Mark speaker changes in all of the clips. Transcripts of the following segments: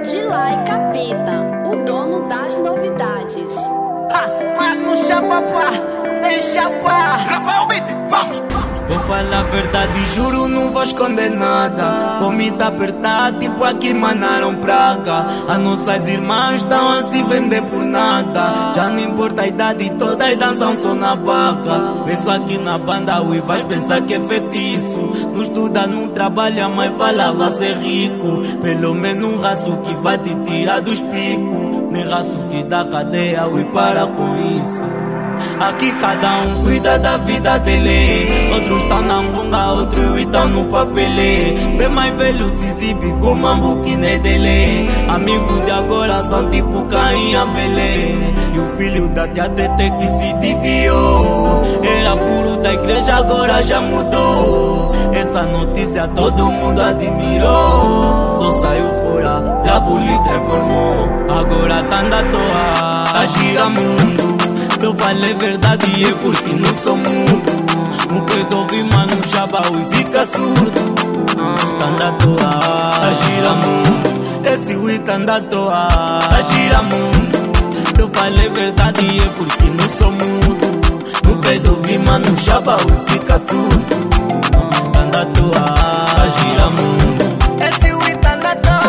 Speaker 1: Dilai Capita, o dono das novidades.
Speaker 2: Mano, chapa pá, deixa pá.
Speaker 3: Rafael Beat, vamos!
Speaker 2: Vou falar a verdade, juro, não vou esconder nada. Vou me dar apertar, tipo aqui mandaram pra cá. As nossas irmãs estão a se vender por nada. Já não importa a idade, todas dançam só na vaca. Penso aqui na banda, ui, vais pensar que é feitiço. Não estuda, não trabalha, mas vai lá, vai ser rico. Pelo menos um raço que vai te tirar dos picos. Nem raço que dá cadeia, ui, para com isso. Aqui cada um cuida da vida dele. Outros estão na monga, outros estão no papelê. Bem mais velho se exibe com mambo que nem dele. Amigos de agora são tipo Caim e Abelê. E o filho da tia Tete que se desviou. Era puro da igreja, agora já mudou. Essa notícia todo mundo admirou. Só saiu fora, diabo lhe transformou. Agora tá andando à toa, a gira mundo. Se eu falei verdade é porque não sou mudo. Não quis ouvir, mano, chapa e fica surdo. Tanda toa, a gira mundo. Esse ui tanda toa, a gira mundo. Se eu falei verdade é porque não sou mudo. Não quis ouvir, mano, chapa e fica surdo. Tanda toa, a gira mundo. Esse ui tanda toa.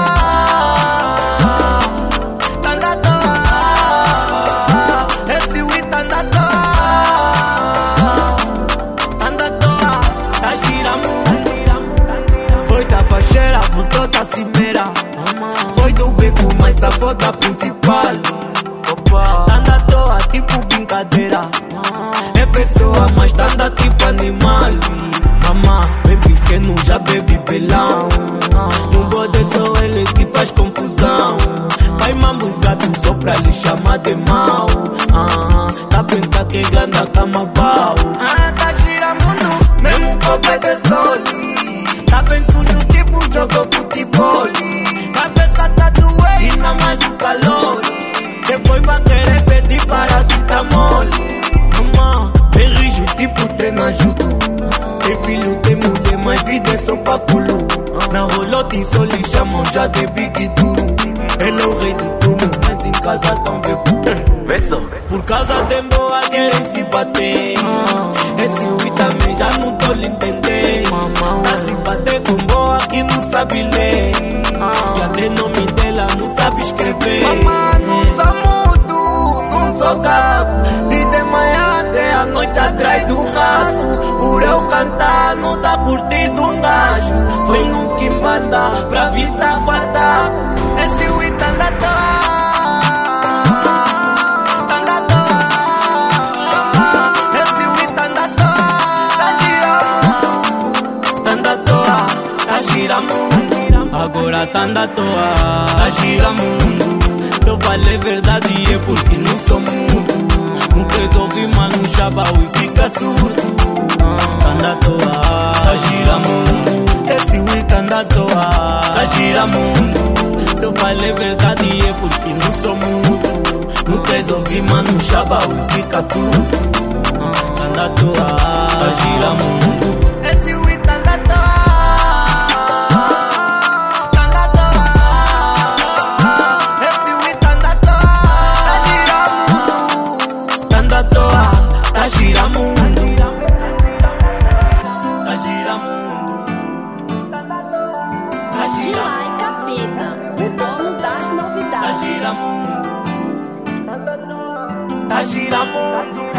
Speaker 2: Voltou da cimeira. Foi do beco, mas da foda principal. Tanda toa, tipo brincadeira. É pessoa, mas tanda tipo animal. Mamá, bem pequeno, já bebe pelão. Não pode só ele que faz confusão. Vai mambo gato só pra lhe chamar de mal. Tá pensando que grande a cama pau. Tá gira mundo, mesmo com o bebê soli. Tá bem sujo tipo jogo futebol. Cabeça tá doendo e não mais o calor. Depois vai querer pedir paracetamol. Mamã, bem rijo tipo treina judo. Tem filho, tem mulher, mas vida é só pra culo. Na rolote só lhe chamam já de Big Duro. Ele é o rei do turno, mas em casa tão bebo. Por causa de boa querem se bater. Esse ui também já não tô lhe entender. Tá se bater com boa que não sabe ler. E até nome dela não sabe escrever. Mamãe, não sou mudo, não sou gago. De manhã até a noite atrás do rastro. Por eu cantar não tá curtindo um gajo. Foi no que manda pra vida guardaco. Esse ui tá na toa. Agora tá andando à toa, tá gira mundo. Se eu falei verdade é porque não sou mudo. Não quis ouvir, mano, chapa e fica surdo. Tá andando à toa, tá gira mundo. Esse ui tá andando à toa, tá gira mundo. Se eu falei verdade é porque não sou mudo. Não quis ouvir, mano, chapa e fica surdo. Tá andando à toa, tá gira mundo. Esse ui tá andando à toa. Tá gira mundo, tá gira mundo, tá gira
Speaker 1: Dilai Capita, o dono das novidades.
Speaker 2: Tá gira mundo, tá gira mundo.